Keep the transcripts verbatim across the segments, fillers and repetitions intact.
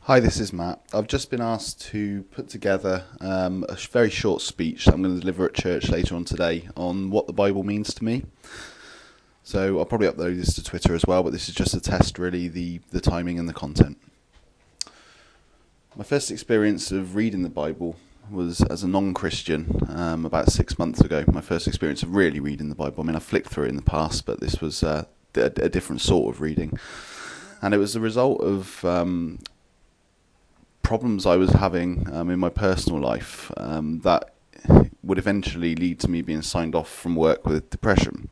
Hi, this is Matt. I've just been asked to put together um, a sh- very short speech that I'm going to deliver at church later on today on what the Bible means to me. So I'll probably upload this to Twitter as well, but this is just to test really the, the timing and the content. My first experience of reading the Bible was as a non-Christian um, about six months ago. My first experience of really reading the Bible. I mean, I flicked through it in the past, but this was uh, a, a different sort of reading. And it was the result of um, problems I was having um, in my personal life um, that would eventually lead to me being signed off from work with depression.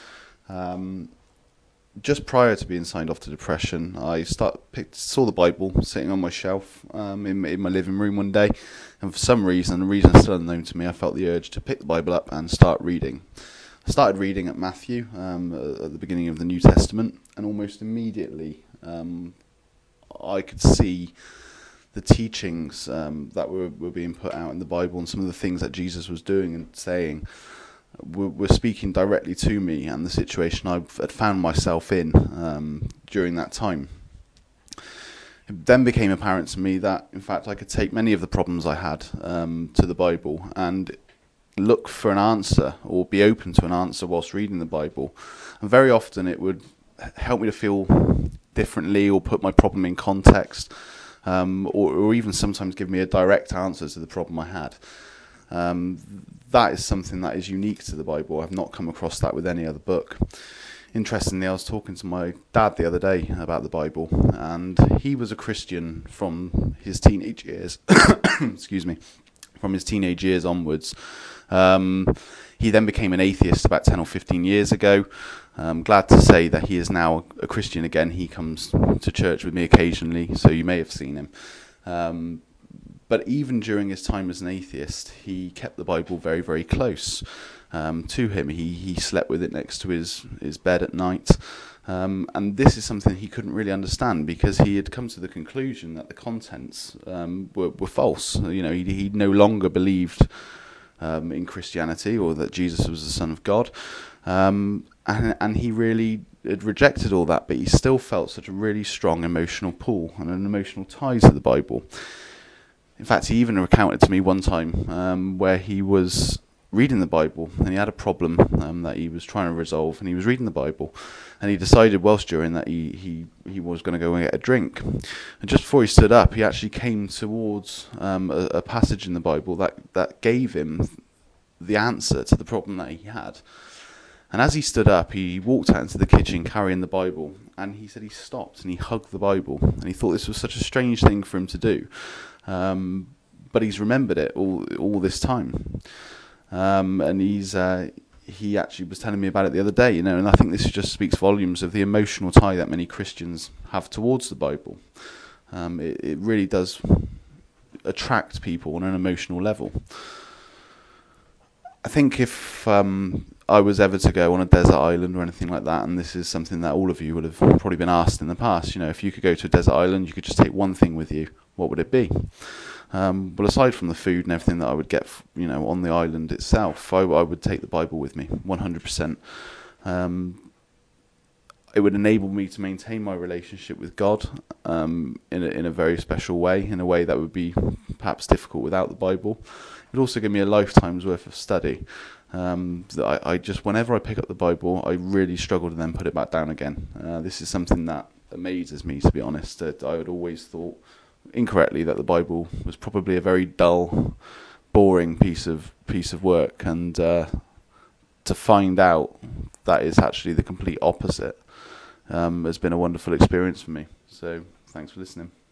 Um, just prior to being signed off to depression, I start picked, saw the Bible sitting on my shelf um, in, in my living room one day, and for some reason, a reason still unknown to me, I felt the urge to pick the Bible up and start reading. I started reading at Matthew um, at the beginning of the New Testament, and almost immediately um, I could see the teachings um, that were, were being put out in the Bible and some of the things that Jesus was doing and saying were, were speaking directly to me and the situation I had found myself in um, during that time. It then became apparent to me that, in fact, I could take many of the problems I had um, to the Bible and look for an answer or be open to an answer whilst reading the Bible. And very often it would help me to feel differently or put my problem in context. Um, or, or even sometimes give me a direct answer to the problem I had. Um, that is something that is unique to the Bible. I've not come across that with any other book. Interestingly, I was talking to my dad the other day about the Bible, and he was a Christian from his teenage years. excuse me, from his teenage years onwards. Um, he then became an atheist about ten or fifteen years ago. I'm glad to say that he is now a Christian again. He comes to church with me occasionally, so you may have seen him. Um, but even during his time as an atheist, he kept the Bible very, very close um, to him. He he slept with it next to his, his bed at night. Um, and this is something he couldn't really understand because he had come to the conclusion that the contents um, were, were false. You know, he, he no longer believed Um, in Christianity or that Jesus was the Son of God, um, and, and he really had rejected all that, but he still felt such a really strong emotional pull and an emotional tie to the Bible. In fact, he even recounted to me one time um, where he was reading the Bible and he had a problem um, that he was trying to resolve, and he was reading the Bible and he decided whilst during that he, he, he was going to go and get a drink, and just before he stood up he actually came towards um, a, a passage in the Bible that, that gave him the answer to the problem that he had. And as he stood up, he walked out into the kitchen carrying the Bible, and he said he stopped and he hugged the Bible, and he thought this was such a strange thing for him to do, um, but he's remembered it all all this time. Um, and he's uh, he actually was telling me about it the other day, you know, and I think this just speaks volumes of the emotional tie that many Christians have towards the Bible. Um, it, it really does attract people on an emotional level. I think if um, I was ever to go on a desert island or anything like that, and this is something that all of you would have probably been asked in the past, you know, if you could go to a desert island, you could just take one thing with you, what would it be? Um, well, aside from the food and everything that I would get, you know, on the island itself, I, I would take the Bible with me, one hundred percent. Um, it would enable me to maintain my relationship with God um, in a, in a very special way, in a way that would be perhaps difficult without the Bible. It would also give me a lifetime's worth of study. Um, that I, I just, whenever I pick up the Bible, I really struggle to then put it back down again. Uh, this is something that amazes me, to be honest. That I had always thought incorrectly that the Bible was probably a very dull, boring piece of piece of work, and uh, to find out that is actually the complete opposite um, has been a wonderful experience for me. So thanks for listening.